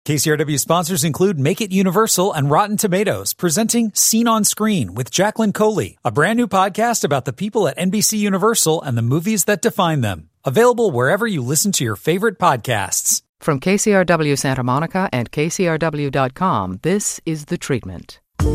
KCRW sponsors include Make It Universal and Rotten Tomatoes, presenting Scene on Screen with Jacqueline Coley, a brand new podcast about the people at NBC Universal and the movies that define them. Available wherever you listen to your favorite podcasts. From KCRW Santa Monica and KCRW.com, this is The Treatment.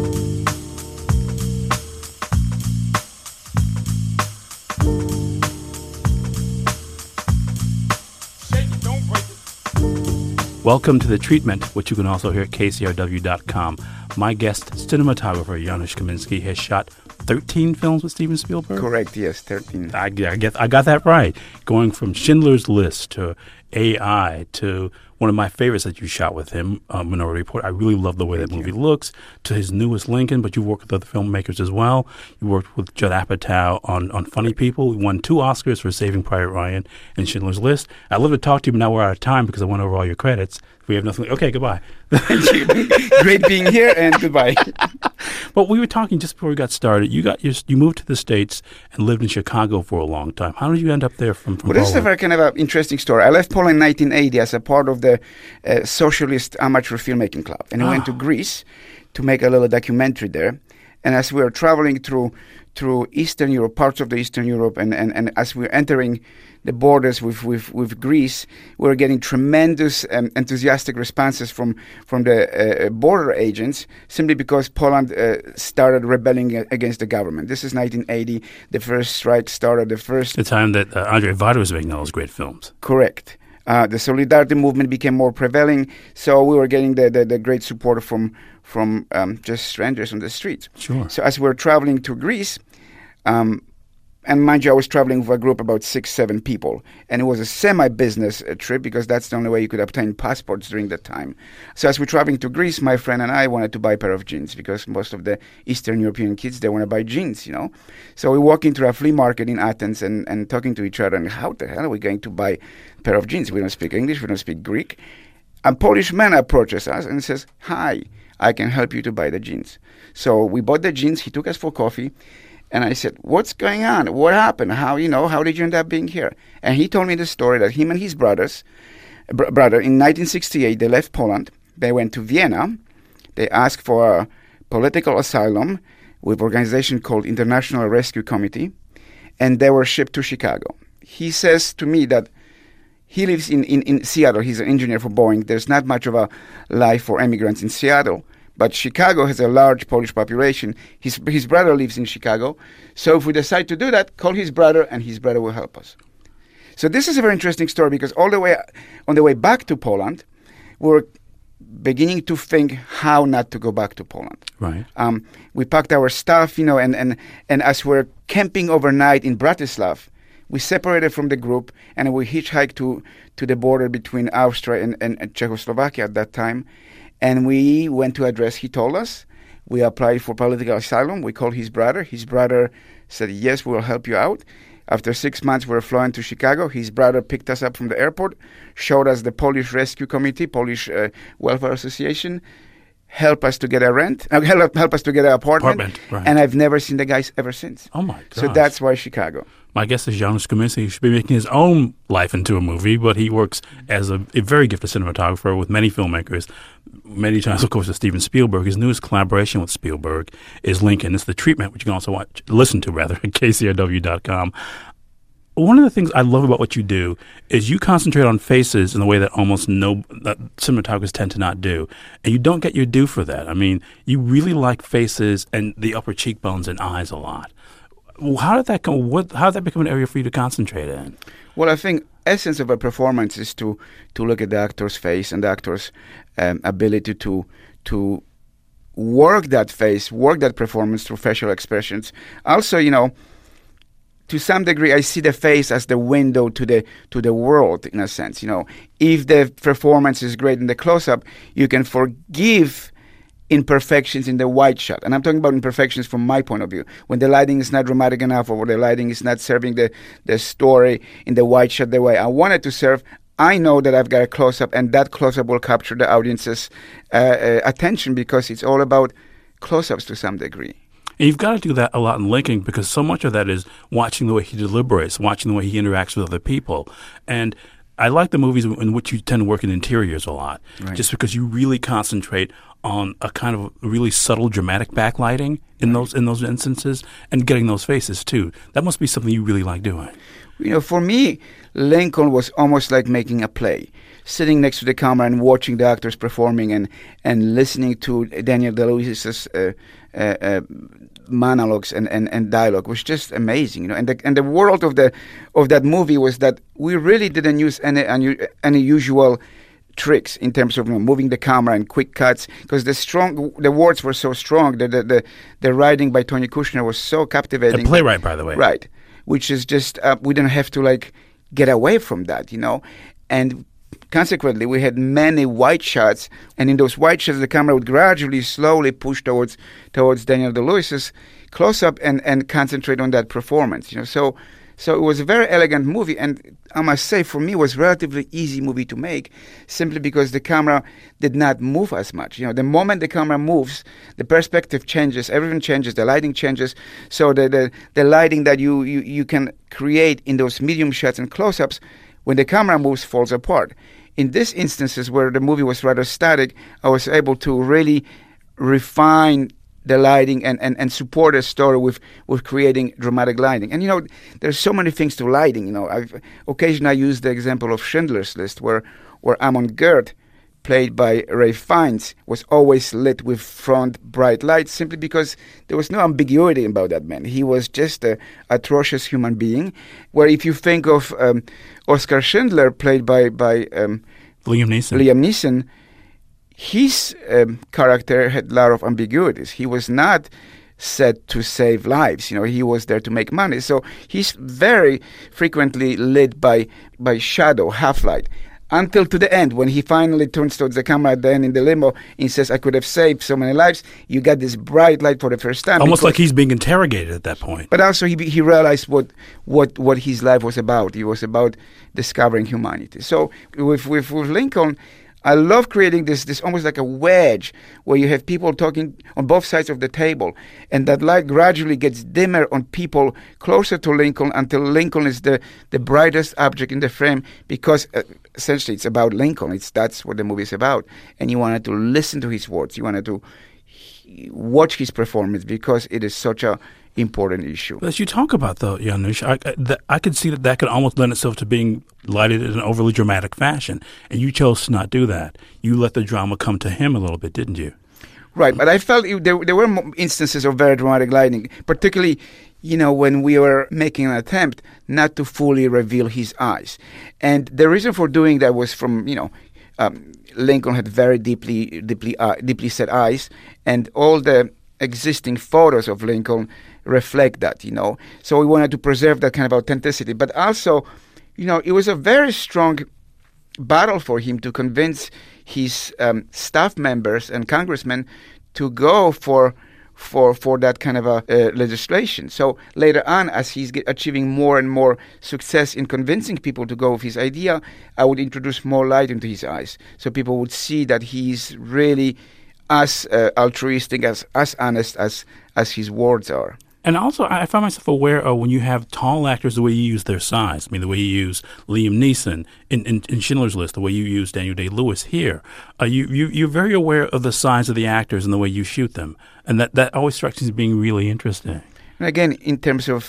Welcome to The Treatment, which you can also hear at KCRW.com. My guest, cinematographer Janusz Kaminski, has shot 13 films with Steven Spielberg? Correct, yes, 13. I got that right. Going from Schindler's List to AI to one of my favorites that you shot with him, Minority Report. I really love the way that movie looks. To his newest Lincoln, but you worked with other filmmakers as well. You worked with Judd Apatow on Funny People. You won 2 Oscars for Saving Private Ryan and Schindler's List. I'd love to talk to you, but now we're out of time because I went over all your credits. We have nothing. Okay, goodbye. Thank you. Great being here, and goodbye. Well, we were talking just before we got started. You moved to the States and lived in Chicago for a long time. How did you end up there from Well, this is a very kind of an interesting story. I left Poland in 1980 as a part of the Socialist Amateur Filmmaking Club, and I went to Greece to make a little documentary there. And as we were traveling through Eastern Europe, parts of the Eastern Europe, and as we were entering the borders with Greece, we were getting tremendous enthusiastic responses from the border agents, simply because Poland started rebelling against the government. This is 1980. The first strike started. The time that Andrzej Wajda was making all those great films. Correct. The Solidarity movement became more prevailing, so we were getting the great support from just strangers on the streets. Sure. So as we were traveling to Greece, and mind you, I was traveling with a group about 6-7 people, and it was a semi-business trip because that's the only way you could obtain passports during that time. So as we're traveling to Greece, my friend and I wanted to buy a pair of jeans because most of the Eastern European kids, they want to buy jeans, you know. So we walk into a flea market in Athens and talking to each other, and how the hell are we going to buy a pair of jeans? We don't speak English, we don't speak Greek. A Polish man approaches us and says, "Hi, I can help you to buy the jeans." So we bought the jeans, he took us for coffee. And I said, "What's going on? What happened? How did you end up being here?" And he told me the story that him and his brother, in 1968, they left Poland. They went to Vienna. They asked for a political asylum with an organization called International Rescue Committee. And they were shipped to Chicago. He says to me that he lives in Seattle. He's an engineer for Boeing. There's not much of a life for immigrants in Seattle. But Chicago has a large Polish population. His brother lives in Chicago. So if we decide to do that, call his brother, and his brother will help us. So this is a very interesting story because on the way back to Poland, we were beginning to think how not to go back to Poland. Right. We packed our stuff, and as we're camping overnight in Bratislav, we separated from the group and we hitchhiked to the border between Austria and Czechoslovakia at that time. And we went to address he told us. We applied for political asylum. We called his brother. His brother said, "Yes, we will help you out." After 6 months, we were flown to Chicago. His brother picked us up from the airport, showed us the Polish Rescue Committee, Polish Welfare Association, help us to get a help us to get an apartment. Right. And I've never seen the guys ever since. Oh, my God. So that's why Chicago. My guest is Janusz Kaminski. He should be making his own life into a movie, but he works as a very gifted cinematographer with many filmmakers, many times, of course, with Steven Spielberg. His newest collaboration with Spielberg is Lincoln. It's The Treatment, which you can also listen to at KCRW.com. One of the things I love about what you do is you concentrate on faces in a way that almost that cinematographers tend to not do. And you don't get your due for that. I mean, you really like faces and the upper cheekbones and eyes a lot. How did that come? How did that become an area for you to concentrate in? Well, I think essence of a performance is to look at the actor's face and the actor's ability to work that face, work that performance through facial expressions. Also, to some degree, I see the face as the window to the world, in a sense. If the performance is great in the close-up, you can forgive imperfections in the wide shot. And I'm talking about imperfections from my point of view. When the lighting is not dramatic enough or the lighting is not serving the story in the wide shot the way I want it to serve, I know that I've got a close-up, and that close-up will capture the audience's attention because it's all about close-ups to some degree. And you've got to do that a lot in Lincoln because so much of that is watching the way he deliberates, watching the way he interacts with other people. And I like the movies in which you tend to work in interiors a lot, Right. just because you really concentrate on a kind of really subtle, dramatic backlighting in those instances, and getting those faces too. That must be something you really like doing. For me, Lincoln was almost like making a play. Sitting next to the camera and watching the actors performing and listening to Daniel Day-Lewis's monologues and dialogue was just amazing. And the world of that movie was that we really didn't use any usual tricks in terms of moving the camera and quick cuts, because the words were so strong. The writing by Tony Kushner was so captivating. The playwright, by the way. Right. Which is just, we didn't have to get away from that, And consequently, we had many wide shots, and in those wide shots, the camera would gradually, slowly push towards Daniel Day-Lewis's close-up and concentrate on that performance, So it was a very elegant movie, and I must say, for me, it was a relatively easy movie to make, simply because the camera did not move as much. The moment the camera moves, the perspective changes, everything changes, the lighting changes. So the lighting that you can create in those medium shots and close-ups, when the camera moves, falls apart. In these instances where the movie was rather static, I was able to really refine the lighting and support a story with creating dramatic lighting. And there's so many things to lighting. Occasionally I use the example of Schindler's List, where Amon Gert, played by Ralph Fiennes, was always lit with front bright lights, simply because there was no ambiguity about that man. He was just an atrocious human being. Where if you think of Oskar Schindler, played by Liam Neeson, his character had a lot of ambiguities. He was not set to save lives. He was there to make money. So he's very frequently lit by shadow, half-light, until to the end, when he finally turns towards the camera at the end in the limo and says, "I could have saved so many lives." You got this bright light for the first time. Almost like he's being interrogated at that point. But also he realized what his life was about. It was about discovering humanity. So with Lincoln, I love creating this almost like a wedge where you have people talking on both sides of the table, and that light gradually gets dimmer on people closer to Lincoln until Lincoln is the brightest object in the frame, because essentially it's about Lincoln. That's what the movie is about. And you wanted to listen to his words. You wanted to watch his performance, because it is such a important issue. As you talk about, though, Janusz, I could see that could almost lend itself to being lighted in an overly dramatic fashion, and you chose to not do that. You let the drama come to him a little bit, didn't you? Right, but I felt there were instances of very dramatic lighting, particularly, when we were making an attempt not to fully reveal his eyes. And the reason for doing that was from, Lincoln had very deeply set eyes, and all the existing photos of Lincoln reflect that, So we wanted to preserve that kind of authenticity. But also, it was a very strong battle for him to convince his staff members and congressmen to go for that kind of a legislation. So later on, as he's achieving more and more success in convincing people to go with his idea, I would introduce more light into his eyes, so people would see that he's really as altruistic, as honest as his words are. And also, I find myself aware of when you have tall actors, the way you use their size. I mean, the way you use Liam Neeson in Schindler's List, the way you use Daniel Day-Lewis here. You're very aware of the size of the actors and the way you shoot them. And that always strikes me as being really interesting. And again, in terms of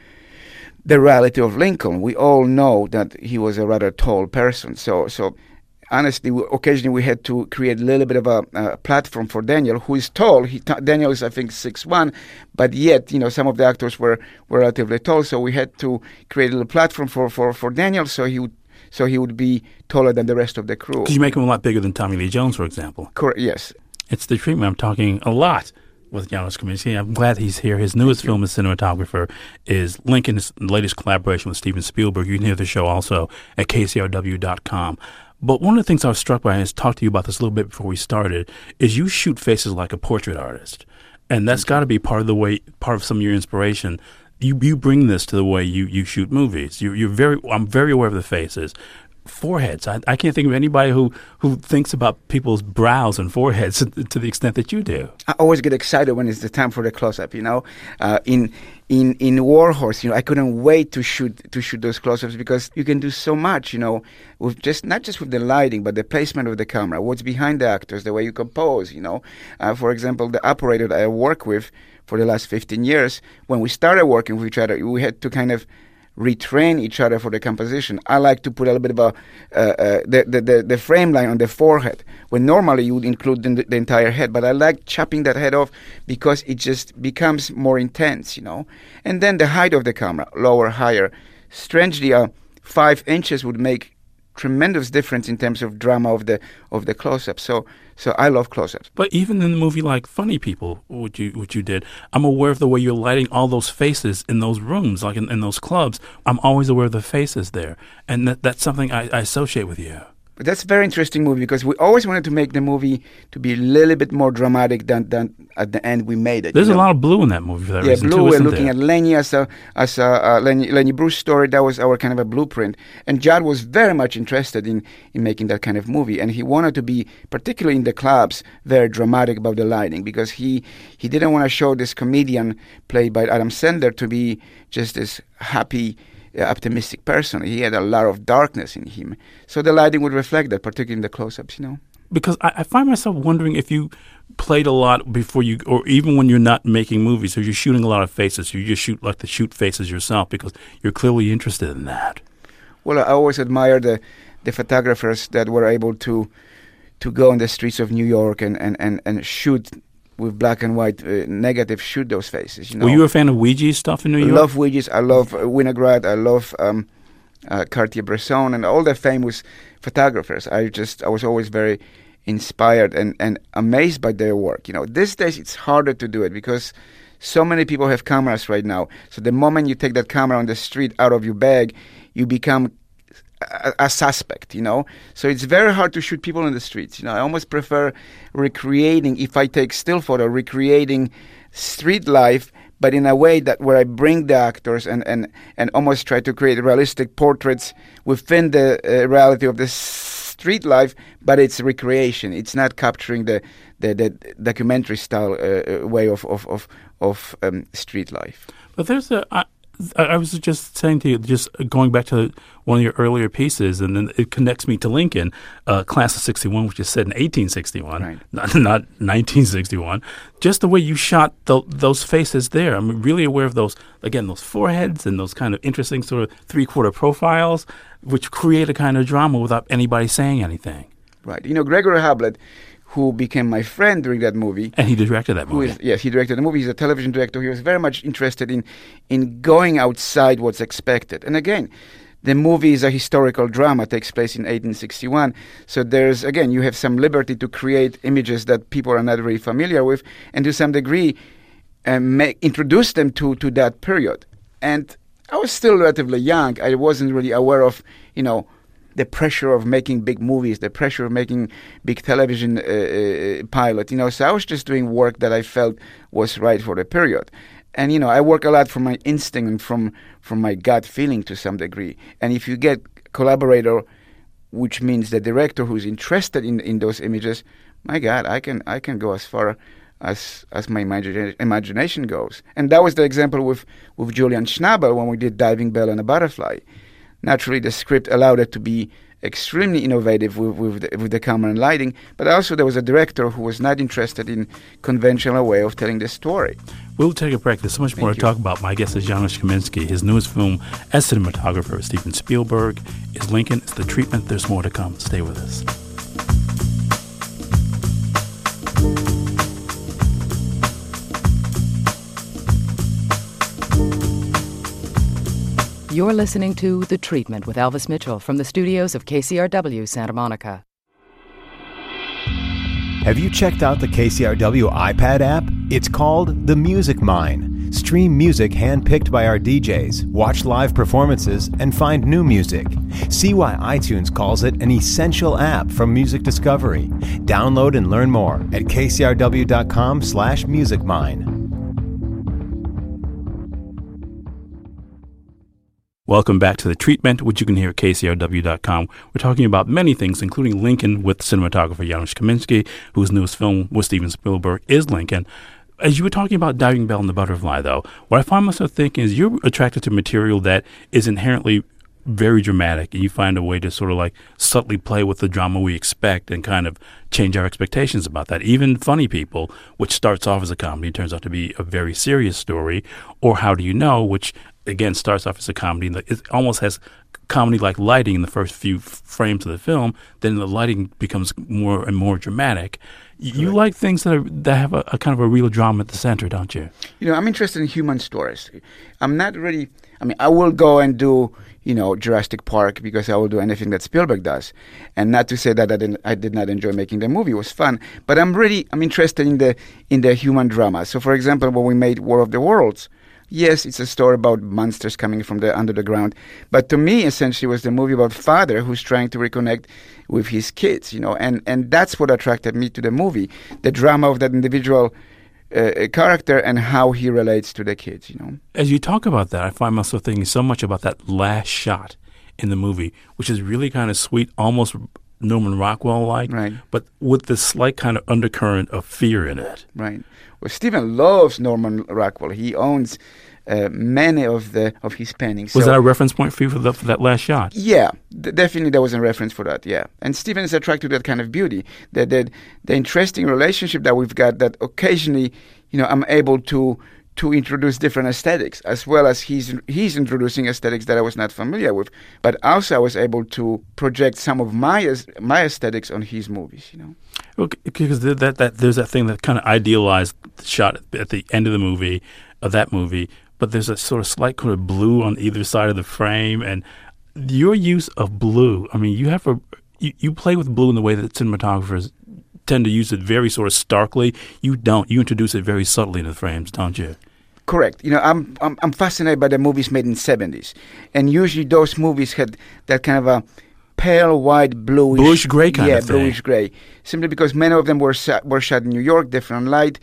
the reality of Lincoln, we all know that he was a rather tall person. So honestly, occasionally we had to create a little bit of a platform for Daniel, who is tall. Daniel is, I think, 6'1", but yet, some of the actors were relatively tall, so we had to create a little platform for Daniel, so he would be taller than the rest of the crew. Because you make him a lot bigger than Tommy Lee Jones, for example. Correct. Yes. It's the treatment. I'm talking a lot with Janusz Kaminski. I'm glad he's here. His newest film as cinematographer is Lincoln's latest collaboration with Steven Spielberg. You can hear the show also at kcrw.com. But one of the things I was struck by, and I talked to you about this a little bit before we started, is you shoot faces like a portrait artist. And that's got to be part of some of your inspiration. You bring this to the way you shoot movies. I'm very aware of the faces. foreheads. I can't think of anybody who thinks about people's brows and foreheads to the extent that you do. I always get excited when it's the time for the close-up. In War Horse, I couldn't wait to shoot those close-ups because you can do so much, with not just with the lighting, but the placement of the camera, what's behind the actors, the way you compose. For example, the operator that I work with for the last 15 years, when we started working with each other, we had to kind of retrain each other for the composition. I like to put a little bit of the frame line on the forehead, when normally you would include the entire head, but I like chopping that head off because it just becomes more intense, And then the height of the camera, lower, higher. Strangely, 5 inches would make tremendous difference in terms of drama of the close-up. So I love close-ups. But even in the movie like Funny People, which you did, I'm aware of the way you're lighting all those faces in those rooms, like in those clubs. I'm always aware of the faces there, and that's something I associate with you. But that's a very interesting movie because we always wanted to make the movie to be a little bit more dramatic than at the end we made it. There's a lot of blue in that movie for that reason blue. Too, We're looking at Lenny as a Lenny Bruce story. That was our kind of a blueprint. And Judd was very much interested in making that kind of movie, and he wanted to be, particularly in the clubs, very dramatic about the lighting because he didn't want to show this comedian played by Adam Sandler to be just this happy, optimistic person. He had a lot of darkness in him. So the lighting would reflect that, particularly in the close-ups, Because I find myself wondering if you played a lot before you, or even when you're not making movies, so you're shooting a lot of faces, you just shoot faces yourself because you're clearly interested in that. Well, I always admire the photographers that were able to go on the streets of New York and shoot with black and white negative, shoot those faces. Were you a fan of Weegee stuff in New York? I love Weegees. I love Winograd. I love Cartier-Bresson and all the famous photographers. I was always very inspired and amazed by their work. These days it's harder to do it because so many people have cameras right now. So the moment you take that camera on the street out of your bag, you become a suspect, So it's very hard to shoot people in the streets. I almost prefer recreating, if I take still photo, recreating street life, but in a way that where I bring the actors and almost try to create realistic portraits within the reality of the street life, but it's recreation. It's not capturing the documentary style way of street life. But there's I was just saying to you, just going back to one of your earlier pieces, and then it connects me to Lincoln, Class of 61, which is set in 1861, right. not 1961. Just the way you shot those faces there. I'm really aware of those foreheads and those kind of interesting sort of three-quarter profiles, which create a kind of drama without anybody saying anything. Right. Gregory Hoblet, who became my friend during that movie. And he directed that movie. Yes, he directed the movie. He's a television director. He was very much interested in going outside what's expected. And again, the movie is a historical drama, takes place in 1861. So there's, again, you have some liberty to create images that people are not very familiar with and to some degree introduce them to that period. And I was still relatively young. I wasn't really aware of, the pressure of making big movies, the pressure of making big television pilot, So I was just doing work that I felt was right for the period. And, I work a lot from my instinct and from my gut feeling to some degree. And if you get collaborator, which means the director who's interested in those images, my God, I can go as far as my imagination goes. And that was the example with Julian Schnabel when we did Diving Bell and a Butterfly. Naturally, the script allowed it to be extremely innovative with the camera and lighting, but also there was a director who was not interested in conventional way of telling the story. We'll take a break. There's so much more to talk about. My guest is Janusz Kaminski. His newest film as cinematographer, Steven Spielberg, is Lincoln. It's The Treatment. There's more to come. Stay with us. You're listening to The Treatment with Elvis Mitchell from the studios of KCRW Santa Monica. Have you checked out the KCRW iPad app? It's called The Music Mine. Stream music handpicked by our DJs, watch live performances, and find new music. See why iTunes calls it an essential app for music discovery. Download and learn more at kcrw.com/musicmine. Welcome back to The Treatment, which you can hear at KCRW.com. We're talking about many things, including Lincoln with cinematographer Janusz Kaminski, whose newest film with Steven Spielberg is Lincoln. As you were talking about Diving Bell and the Butterfly, though, what I find myself thinking is you're attracted to material that is inherently very dramatic, and you find a way to sort of like subtly play with the drama we expect and kind of change our expectations about that. Even Funny People, which starts off as a comedy, turns out to be a very serious story, or How Do You Know, which again starts off as a comedy. It almost has comedy-like lighting in the first few frames of the film. Then the lighting becomes more and more dramatic. You like things that have a kind of a real drama at the center, don't you? You know, I'm interested in human stories. I'm not really. I mean, I will go and do, Jurassic Park because I will do anything that Spielberg does. And not to say that I did not enjoy making the movie. It was fun. But I'm interested in the human drama. So, for example, when we made War of the Worlds, yes, it's a story about monsters coming from under the ground. But to me, essentially, it was the movie about father who's trying to reconnect with his kids, and that's what attracted me to the movie, the drama of that individual character and how he relates to the kids, As you talk about that, I find myself thinking so much about that last shot in the movie, which is really kind of sweet, almost Norman Rockwell-like, right, but with this slight kind of undercurrent of fear in it. Right. Well, Steven loves Norman Rockwell. He owns many of his paintings. Was that a reference point for you for that last shot? Yeah, definitely there was a reference for that, yeah. And Steven is attracted to that kind of beauty, the interesting relationship that we've got, that occasionally, I'm able to introduce different aesthetics, as well as he's introducing aesthetics that I was not familiar with. But also I was able to project some of my aesthetics on his movies, Well, because there's that thing that kind of idealized the shot at the end of the movie, of that movie, but there's a sort of slight kind of blue on either side of the frame, and your use of blue, I mean, you play with blue in the way that cinematographers tend to use it very sort of starkly. You don't. You introduce it very subtly in the frames, don't you? Correct. I'm fascinated by the movies made in the 70s, and usually those movies had that kind of a pale white, bluish gray kind of thing. Yeah, bluish gray. Simply because many of them were shot in New York, different light.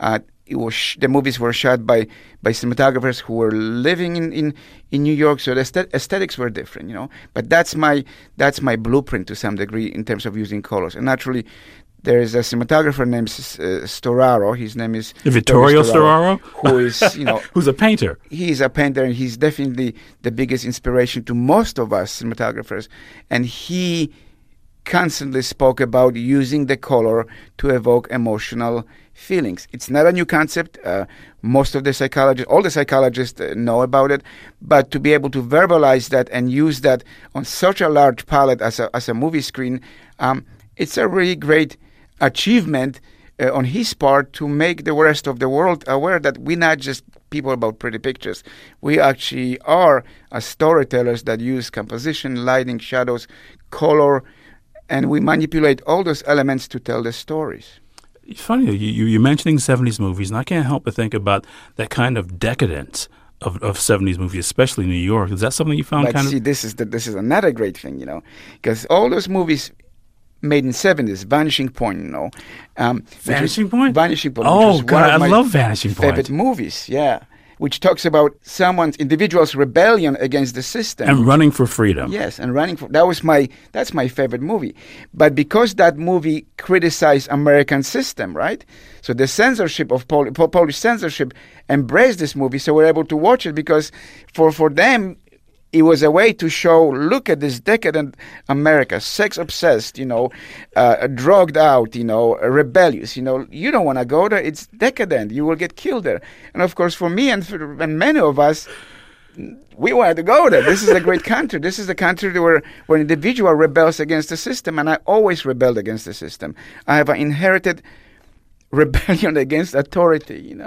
The movies were shot by cinematographers who were living in New York, so the aesthetics were different, But that's my blueprint to some degree in terms of using colors. And naturally, there is a cinematographer named Storaro. His name is Vittorio Storaro, who is who's a painter. He's a painter, and he's definitely the biggest inspiration to most of us cinematographers. And he constantly spoke about using the color to evoke emotional feelings. It's not a new concept. Most of all the psychologists know about it, but to be able to verbalize that and use that on such a large palette as a movie screen, it's a really great achievement on his part to make the rest of the world aware that we're not just people about pretty pictures. We actually are storytellers that use composition, lighting, shadows, color, and we manipulate all those elements to tell the stories. It's funny, you're mentioning 70s movies, and I can't help but think about that kind of decadence of 70s movies, especially in New York. Is that something you found this is another great thing, because all those movies made in 70s, Vanishing Point, Vanishing Point? Vanishing Point. Oh, God, I love Vanishing Point. Favorite movies, yeah. Which talks about individual's rebellion against the system and running for freedom. Yes, and that's my favorite movie. But because that movie criticized American system, right? So the censorship of Polish censorship embraced this movie, so we're able to watch it because for them it was a way to show, look at this decadent America, sex-obsessed, drugged out, rebellious. You don't want to go there. It's decadent. You will get killed there. And, of course, for me and many of us, we wanted to go there. This is a great country. This is the country where an individual rebels against the system, and I always rebelled against the system. I have an inherited rebellion against authority,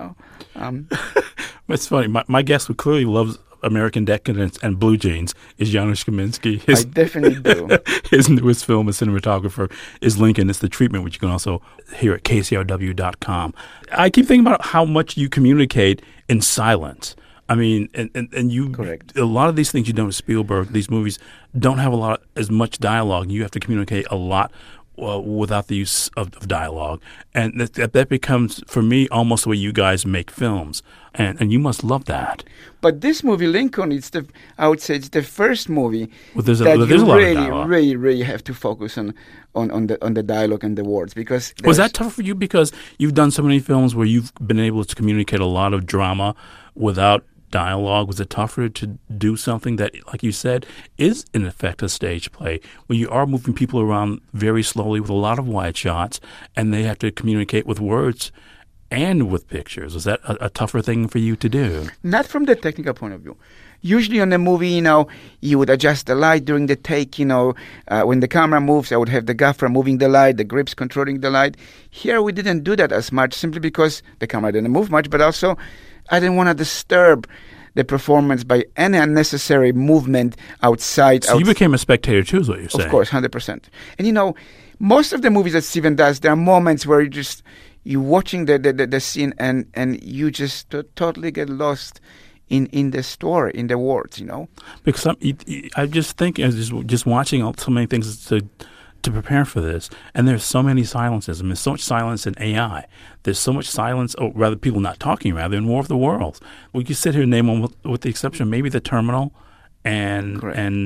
It's funny. My guest who clearly loves American decadence and blue jeans is Janusz Kaminski. I definitely do. His newest film as cinematographer is Lincoln. It's The Treatment, which you can also hear at KCRW.com. I keep thinking about how much you communicate in silence. I mean, and you, correct. A lot of these things you do with Spielberg, these movies don't have as much dialogue. You have to communicate a lot without the use of dialogue. And that becomes, for me, almost the way you guys make films. And you must love that. But this movie, Lincoln, I would say it's the first movie there's that a you lot of really, dialogue. really, really have to focus on the dialogue and the words. Because Was that tough for you? Because you've done so many films where you've been able to communicate a lot of drama without dialogue. Was it tougher to do something that, like you said, is in effect a stage play, where you are moving people around very slowly with a lot of wide shots, and they have to communicate with words and with pictures? Was that a tougher thing for you to do? Not from the technical point of view. Usually on a movie, you would adjust the light during the take, when the camera moves, I would have the gaffer moving the light, the grips controlling the light. Here we didn't do that as much, simply because the camera didn't move much, but also I didn't want to disturb the performance by any unnecessary movement outside. So you became a spectator too, is what you're saying? Of course, 100%. And most of the movies that Steven does, there are moments where you're watching the scene and you just totally get lost in the story, in the words, Because I just think, just watching so many things to prepare for this, and there's so many silences. I mean, there's so much silence in AI. There's so much silence, or rather, people not talking, rather, in War of the Worlds. We could sit here and name them, with the exception of maybe The Terminal and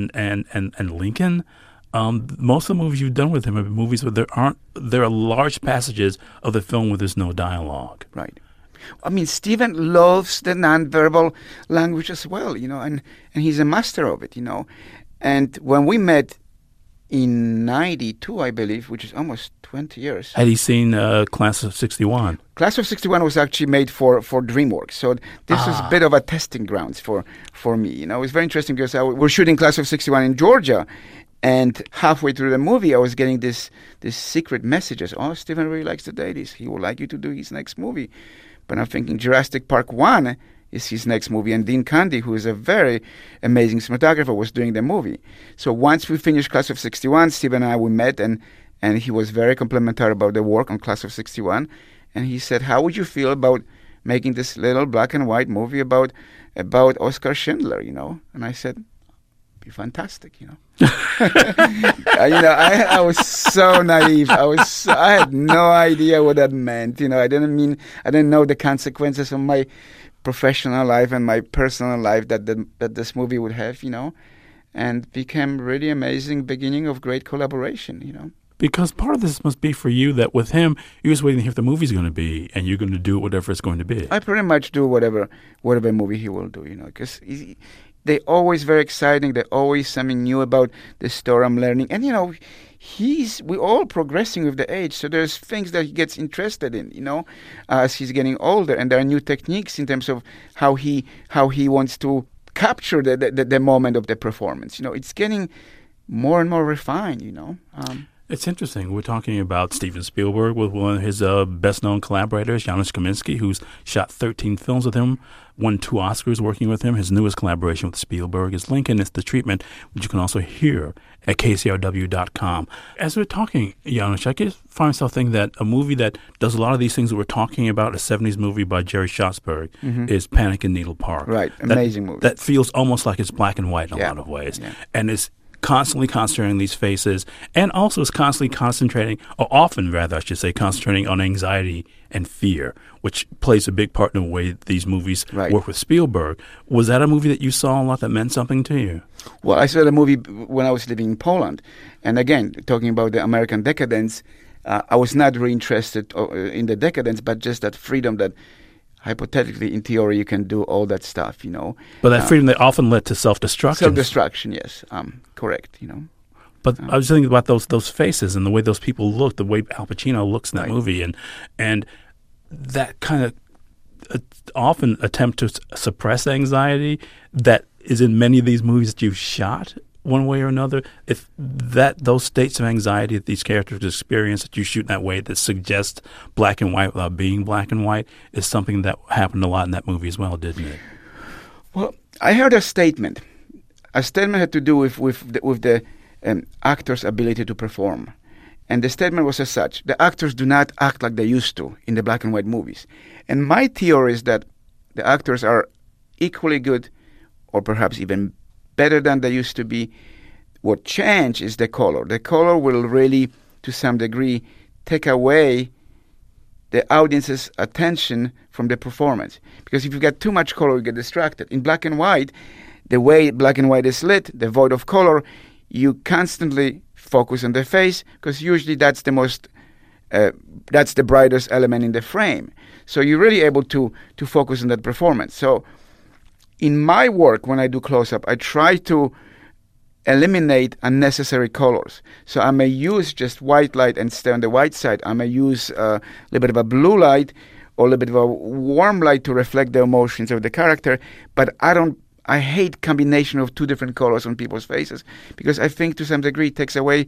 Lincoln. Most of the movies you've done with him have been movies where there are large passages of the film where there's no dialogue. Right. I mean, Steven loves the nonverbal language as well, and he's a master of it, And when we met in 92, I believe, which is almost 20 years. Had he seen Class of 61? Class of 61 was actually made for DreamWorks. So this was a bit of a testing grounds for me. It was very interesting because we're shooting Class of 61 in Georgia. And halfway through the movie, I was getting this secret messages. Oh, Steven really likes the 80s. He would like you to do his next movie. But I'm thinking Jurassic Park 1 is his next movie. And Dean Candy, who is a very amazing cinematographer, was doing the movie. So once we finished Class of 61, Steven and I, we met, and he was very complimentary about the work on Class of 61. And he said, how would you feel about making this little black and white movie about Oskar Schindler, And I said, be fantastic, I was so naive. I had no idea what that meant. I didn't know the consequences of my professional life and my personal life that this movie would have, and became really amazing beginning of great collaboration, Because part of this must be for you that with him, you're just waiting to hear if the movie's going to be, and you're going to do whatever it's going to be. I pretty much do whatever movie he will do, because they're always very exciting. They're always something new about the story I'm learning. And, we're all progressing with the age. So there's things that he gets interested in, as he's getting older. And there are new techniques in terms of how he wants to capture the moment of the performance. It's getting more and more refined, It's interesting. We're talking about Steven Spielberg with one of his best-known collaborators, Janusz Kaminski, who's shot 13 films with him, won 2 Oscars working with him. His newest collaboration with Spielberg is Lincoln. It's The Treatment, which you can also hear at KCRW.com. As we're talking, Janusz, I find myself thinking that a movie that does a lot of these things that we're talking about, a 70s movie by Jerry Schatzberg, is Panic in Needle Park. Right, amazing movie. That feels almost like it's black and white in a lot of ways. Yeah. And it's constantly concentrating these faces, and also is constantly concentrating, or often rather I should say, concentrating on anxiety and fear, which plays a big part in the way these movies work with Spielberg. Was that a movie that you saw a lot that meant something to you? Well, I saw the movie when I was living in Poland. And again, talking about the American decadence, I was not really interested in the decadence, but just that freedom that hypothetically, in theory, you can do all that stuff, But that freedom that often led to self-destruction. Self-destruction, yes. Correct, But I was thinking about those faces and the way those people look, the way Al Pacino looks in that movie, and that kind of often attempt to suppress anxiety that is in many of these movies that you've shot one way or another. If those states of anxiety that these characters experience that you shoot in that way that suggests black and white without being black and white is something that happened a lot in that movie as well, didn't it? Well, I heard a statement. A statement had to do with the actor's ability to perform. And the statement was as such: the actors do not act like they used to in the black and white movies. And my theory is that the actors are equally good, or perhaps even better than they used to be. What changed is the color. The color will really to some degree, take away the audience's attention from the performance. Because if you get too much color, you get distracted. In black and white, the way black and white is lit, the void of color, you constantly focus on the face, because usually that's that's the brightest element in the frame. So you're really able to focus on that performance. So in my work, when I do close-up, I try to eliminate unnecessary colors. So I may use just white light and stay on the white side. I may use a little bit of a blue light or a little bit of a warm light to reflect the emotions of the character. But I hate combination of two different colors on people's faces, because I think to some degree it takes away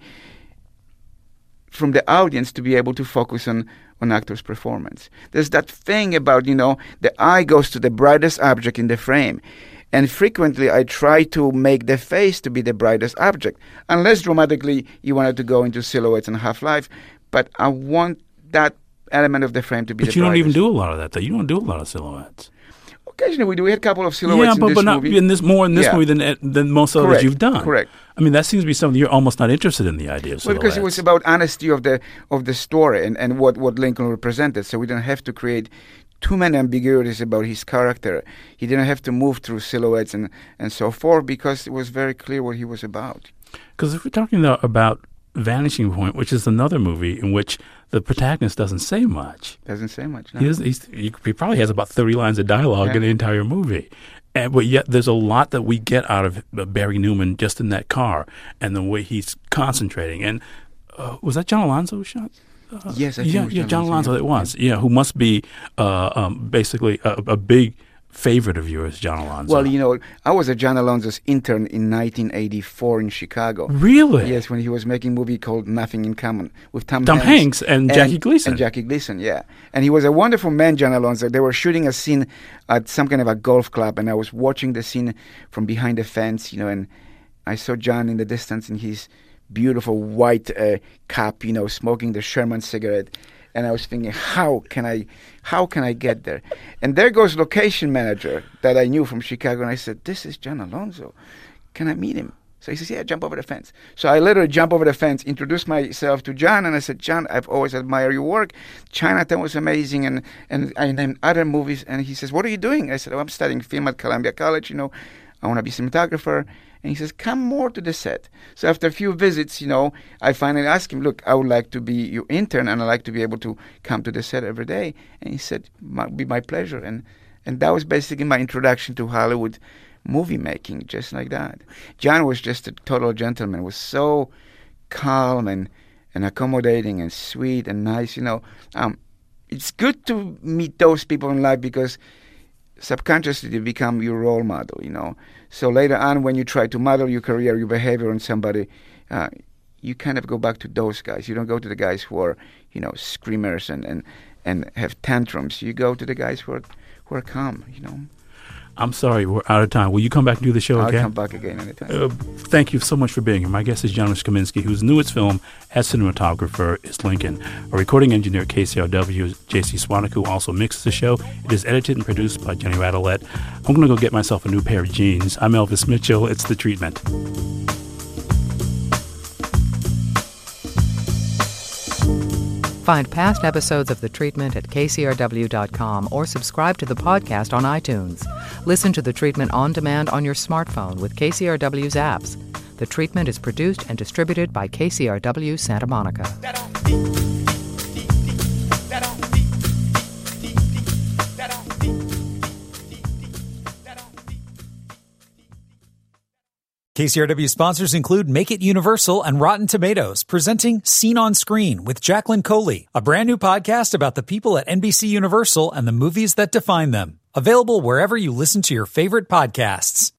from the audience to be able to focus on actor's performance. There's that thing about, the eye goes to the brightest object in the frame. And frequently I try to make the face to be the brightest object, unless dramatically you wanted to go into silhouettes and half-life. But I want that element of the frame to be the brightest. But you don't even do a lot of that, though. You don't do a lot of silhouettes. Occasionally we do. We had a couple of silhouettes in this movie. Yeah, but more in this movie than most others you've done. Correct. I mean, that seems to be something you're almost not interested in, the idea of silhouettes. Well, because it was about honesty of the story and what Lincoln represented. So we didn't have to create too many ambiguities about his character. He didn't have to move through silhouettes and so forth, because it was very clear what he was about. Because if we're talking about Vanishing Point, which is another movie in which the protagonist doesn't say much. Doesn't say much, no. He probably has about 30 lines of dialogue in the entire movie. But yet there's a lot that we get out of Barry Newman just in that car and the way he's concentrating. And was that John Alonzo who shot? Yes, I think it was John Alonzo. It was. Yeah, who must be basically a big favorite of yours, John Alonzo. Well, I was a John Alonzo's intern in 1984 in Chicago. Really? Yes, when he was making a movie called Nothing in Common with Tom Hanks and Jackie Gleason. And Jackie Gleason, yeah. And he was a wonderful man, John Alonzo. They were shooting a scene at some kind of a golf club, and I was watching the scene from behind the fence, and I saw John in the distance in his beautiful white cap, smoking the Sherman cigarette. And I was thinking, how can I get there? And there goes location manager that I knew from Chicago, and I said, "This is John Alonzo. Can I meet him?" So he says, "Yeah, jump over the fence." So I literally jump over the fence, introduced myself to John, and I said, "John, I've always admired your work. Chinatown was amazing, and I named other movies." And he says, "What are you doing?" I said, "Oh, I'm studying film at Columbia College. I want to be a cinematographer." And he says, "Come more to the set." So after a few visits, I finally asked him, "Look, I would like to be your intern, and I'd like to be able to come to the set every day." And he said, "It'd be my pleasure." And that was basically my introduction to Hollywood movie making, just like that. John was just a total gentleman, was so calm and accommodating and sweet and nice. It's good to meet those people in life, because subconsciously they become your role model, So later on, when you try to model your career, your behavior on somebody, you kind of go back to those guys. You don't go to the guys who are, screamers and have tantrums. You go to the guys who are calm, I'm sorry, we're out of time. Will you come back and do the show again? I'll come back again anytime. Thank you so much for being here. My guest is Janusz Kaminski, whose newest film as cinematographer is Lincoln. Our recording engineer at KCRW is J.C. Swanek, who also mixes the show. It is edited and produced by Jenny Radelet. I'm going to go get myself a new pair of jeans. I'm Elvis Mitchell. It's The Treatment. Find past episodes of The Treatment at kcrw.com or subscribe to the podcast on iTunes. Listen to The Treatment on demand on your smartphone with KCRW's apps. The Treatment is produced and distributed by KCRW Santa Monica. KCRW sponsors include Make It Universal and Rotten Tomatoes, presenting Scene on Screen with Jacqueline Coley, a brand new podcast about the people at NBC Universal and the movies that define them. Available wherever you listen to your favorite podcasts.